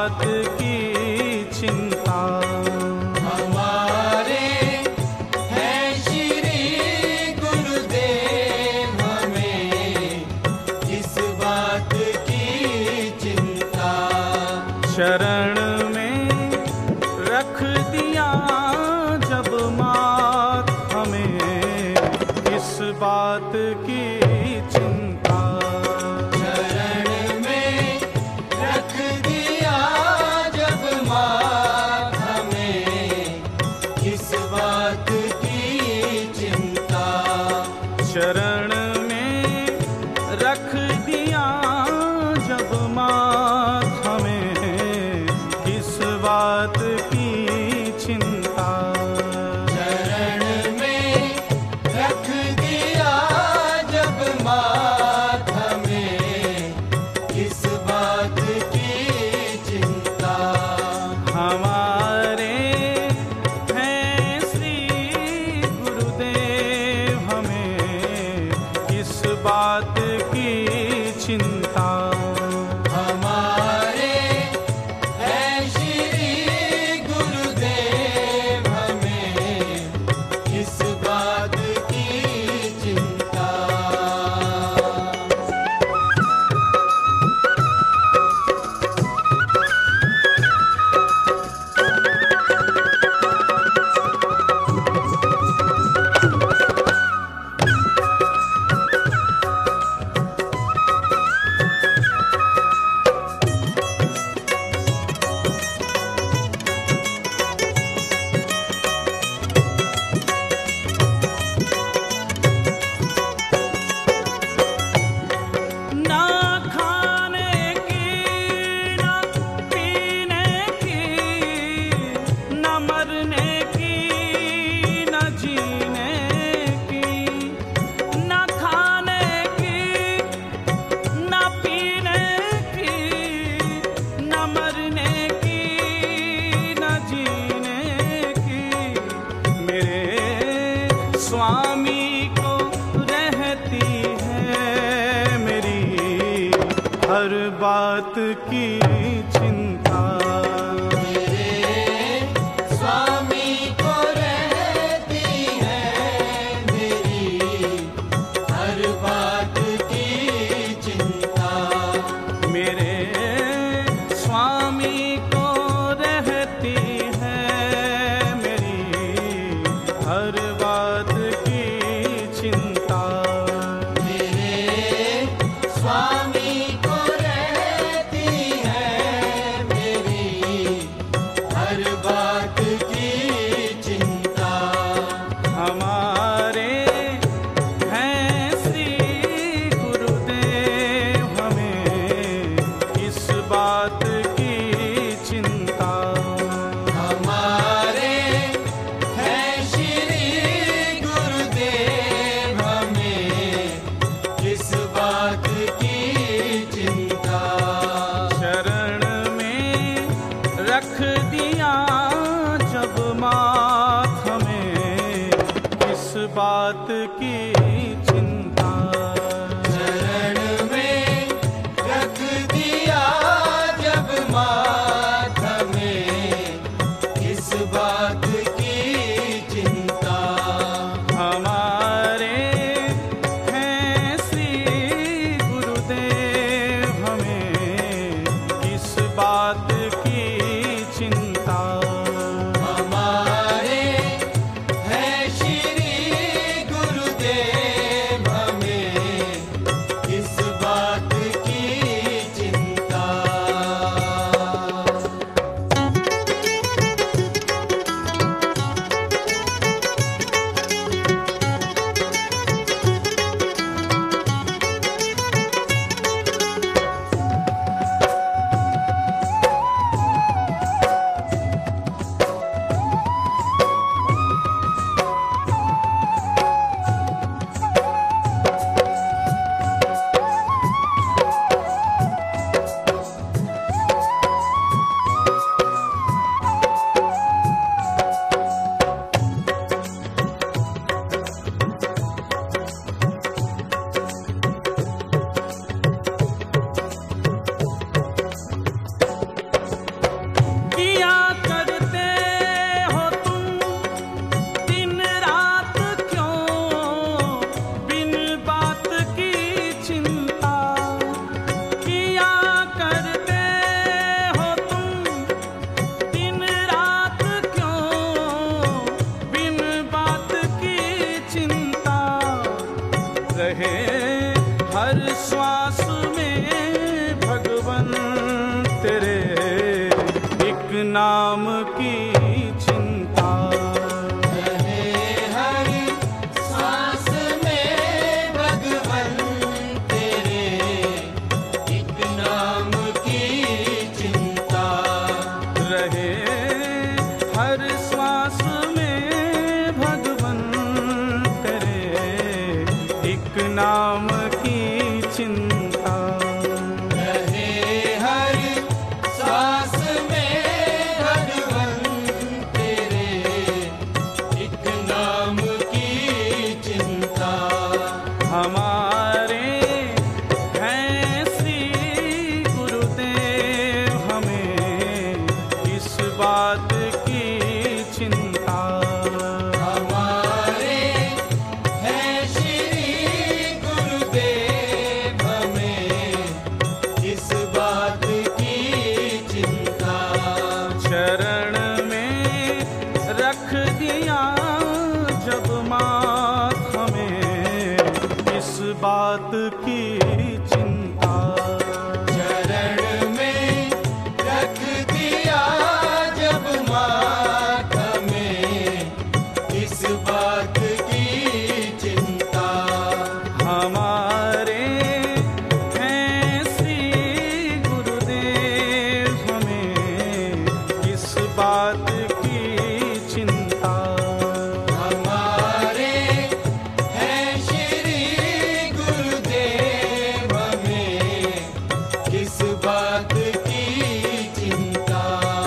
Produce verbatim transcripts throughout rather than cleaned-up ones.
बात की चिंता। हमारे हैं श्री गुरुदेव, हमें इस बात की चिंता। शरण में रख दिया जब मात, हमें इस बात की चिंता। शरण में रख दिया जब मात, हमें इस बात की चिंता। शरण में रख दिया जब मात, हमें किस बात की चिंता। शरण में रख दिया जब मात, हमें इस बात की चिंता। हमारे हैं श्री गुरुदेव, हमें किस बात की चिंता। हमारे हैं श्री गुरुदेव, हमें इस बात की चिंता। ना खाने की ना पीने की, न मरने की न जीने की। न खाने की न पीने की, न मरने की न जीने की। मेरे स्वामी को रहती है मेरी हर बात की चिंता। मेरे स्वामी को रहती है मेरी हर बात की चिंता। मेरे स्वामी को रहती है मेरी हर बात की चिंता। मेरे स्वामी को रहती है मेरी हर बात की चिंता। हमारे हैं श्री गुरुदेव, हमें इस बात की चिंता। हमारे हैं श्री गुरुदेव, हमें किस बात की चिंता। शरण में रख दिया जब मात, हमें किस बात की चिंता। शरण में रख दिया जब मात, हमें किस बात की चिंता। हमारे हैं श्री गुरुदेव, हमें किस बात की चिंता। हमारे हैं श्री गुरुदेव, श्वास में भगवन तेरे एक नाम की चिंता। रहे हर सांस में भगवन तेरे एक नाम की चिंता। रहे हर श्वास में भगवन तेरे एक नाम की चिंता। रहे हर सांस में भगवन तेरे एक नाम की चिंता। हमारे हैं श्री गुरुदेव हमें इस बात की चिंता। हमारे हैं श्री गुरुदेव हमें इस बात की चिंता। चरण में रख दिया जब मात हमें इस बात की चिंता। चरण में रख दिया जब मात हमें इस बात की चिंता। हमारे हैं श्री गुरुदेव हमें इस बात की चिंता। हमारे हैं श्री गुरुदेव हमें किस बात की चिंता।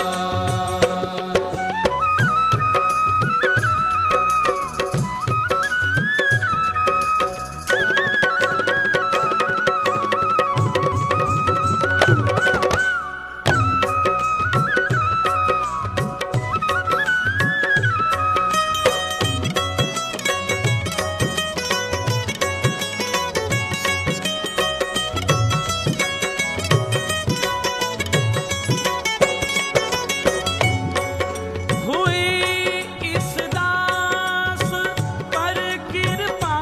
हुई इस दास पर कृपा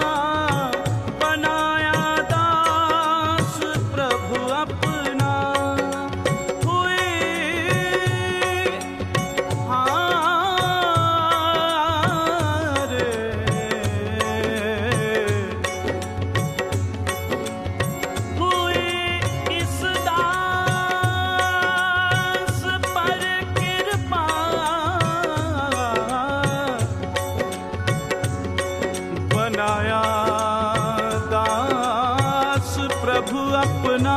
बनाया दास प्रभु अपना। हुई हार हुई इस दास पर कृपा बनाया दास प्रभु अपना।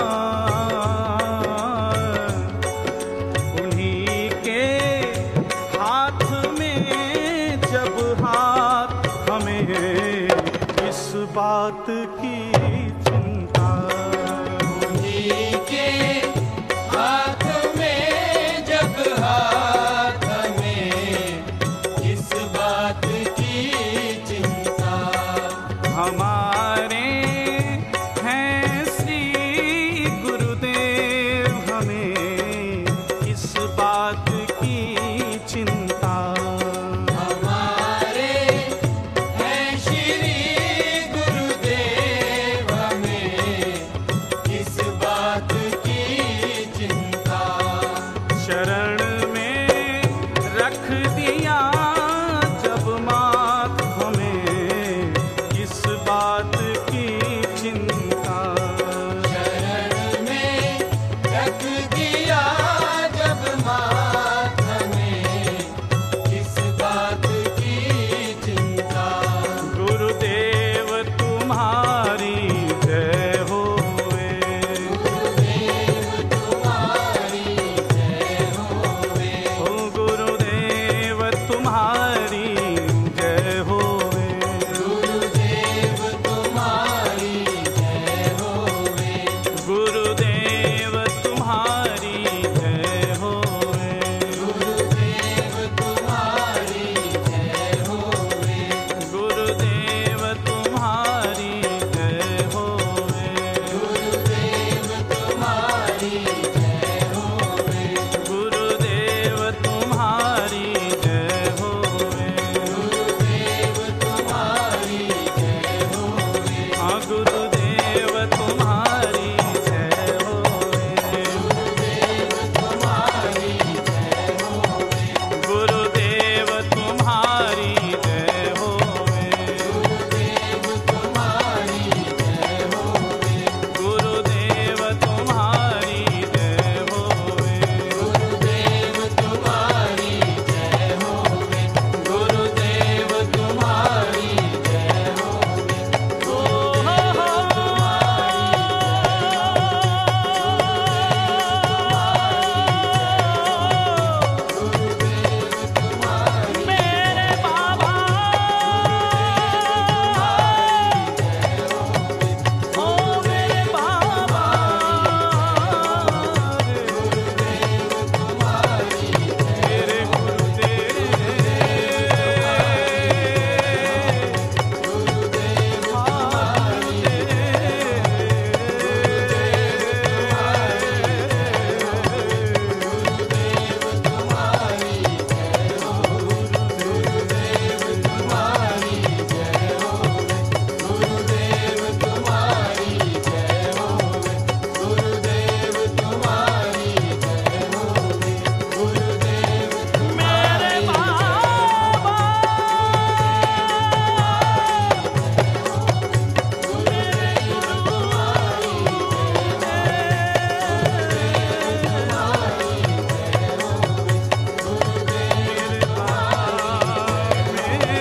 उन्हीं के हाथ में जब हाथ हमें इस बात की चिंता। उन्हीं के हाथ में जब हाथ हमें इस बात की चिंता। हमारे हैं श्री गुरुदेव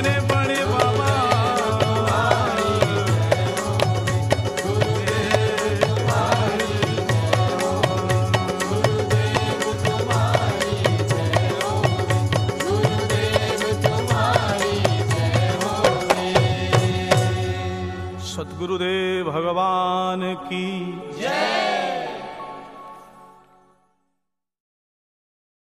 मेरे बड़े बाबा सद्गुरुदेव भगवान की जय।